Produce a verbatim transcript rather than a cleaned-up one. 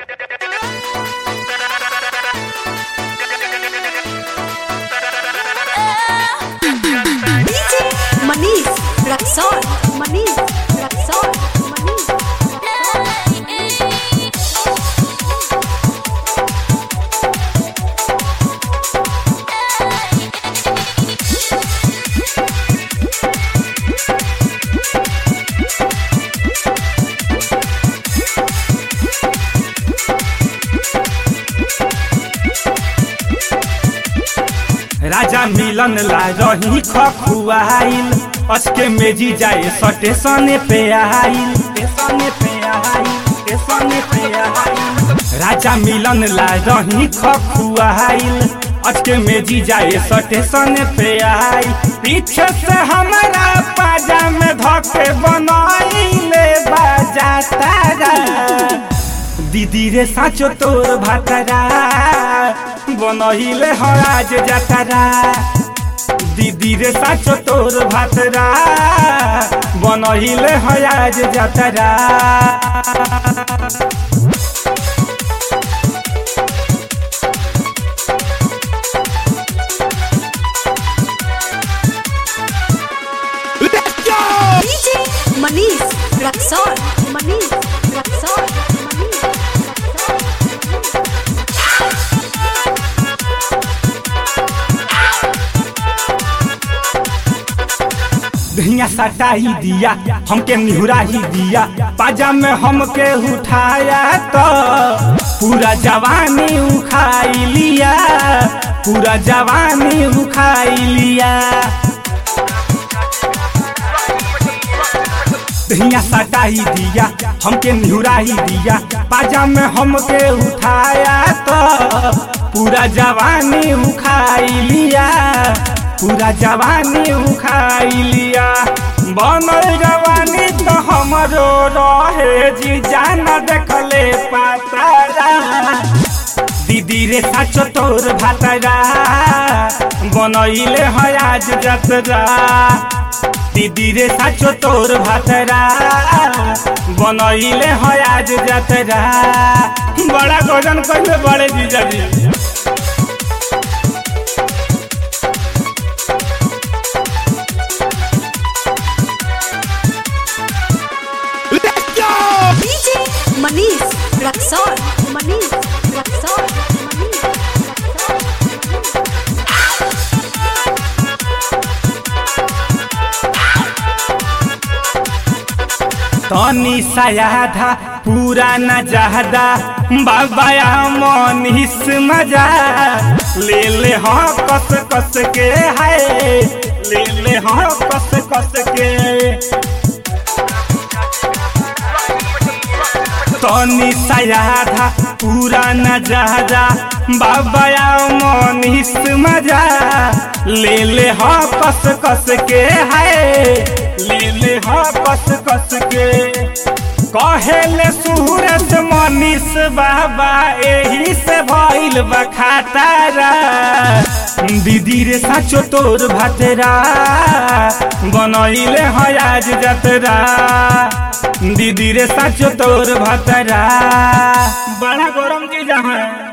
DJ Manish Raxaul Manish Raxaul Manish राजा मिलन ला रही खखुआइल अचके मेजी जाए स्टेशन पे आइल स्टेशन पे आइल स्टेशन पे आइल राजा मिलन ला रही खखुआइल अचके मेजी जाए स्टेशन पे आइल पीछे से हमारा पाजा में धके बनाइले बाजा तारा दीदी रे साचो तोर भातरा बनहिले हराज जातरा दीदी रे साचो तोर भातरा बनहिले हराज जातरा डीजे मनीष रक्सौल मनीष रक्सौल धनिया सटा ही दिया हमके निहुरा ही दिया पाजा में हमके उठाया तो पूरा जवानी उखाई लिया पूरा जवानी उखाई लिया धनिया सटा ही दिया हमके निहुरा ही दिया पाजा में हमके उठाया तो पूरा जवानी उखाई लिया पूरा जवानी उखाई लिया बनल जवानी तो हमरो रहे जी जाना देखले पातारा दीदी रे साचो तोर भातरा बनइले है आज जतरा दीदी रे साचो तोर भातरा बनइले है आज जतरा बड़ा गोजन कइले बड़े जीजा जी मनीष रक्सौल मनीष रक्सौल मनीष तनी सायाधा पूरा न जहदा बाबाया मनीष मजा ले ले हाँ कस कस के है ले ले हाँ कस कस के तनी सायाधा पूरा न जहदा बाबाया मनीष मजा ले ले हाँ कस कस के है ले ले हाँ कस कस के कहेले सूरज मनीष बाबा एही से भइल बखातारा दीदी रे साचो तोर भातरा बनइले है आज जतरा दीदी रे साचो तोर भातरा बड़ा गरम चीज है।